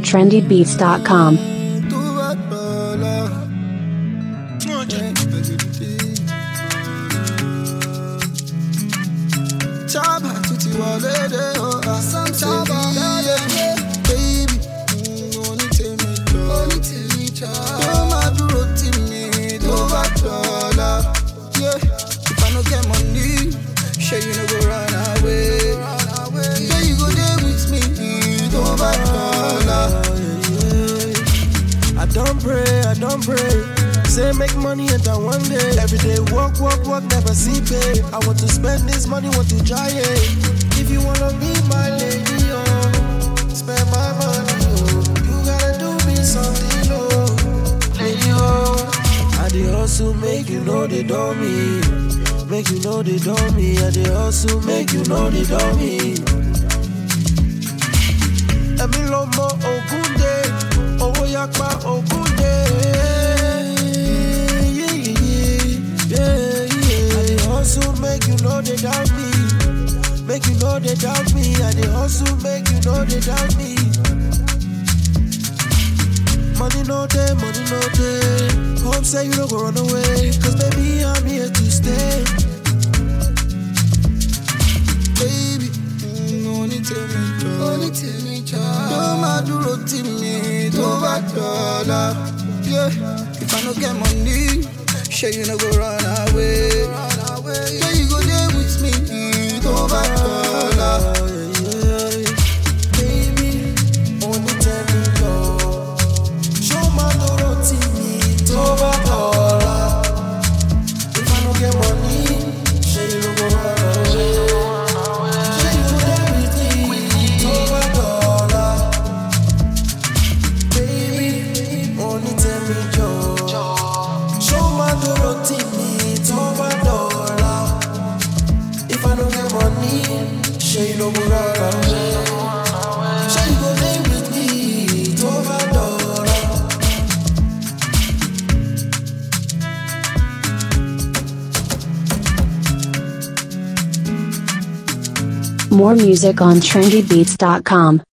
trendybeats.com. I don't pray. Say make money enter one day. Every day work, never see pay. I want to spend this money, want to try it. If you wanna be my lady, oh, spend my money, oh. You gotta do me something, oh, lady, oh. I dey hustle, make you know they do me. Make you know they do me. I dey hustle, make you know they do me. Emi lomo ogunde, owo yakpa ogunde. I dey hustle, make you know they doubt me. Make you know they doubt me. I dey hustle, make you know they doubt me. Money no day, money no day. Hope say you don't go run away, 'cause baby I'm here to stay. Baby, only tell me, don't mind you rotate me, don't back dollar. Yeah, if I no get money, sure you no go run away. Yeah, you go there with me, don't back dollar. Baby, only tell me, show my no rotate me, don't back dollar. If I no get money, sure you no go run away. If I don't get money, sure you don't go run away. Sure you go there with me, $12. More music on trendybeats.com.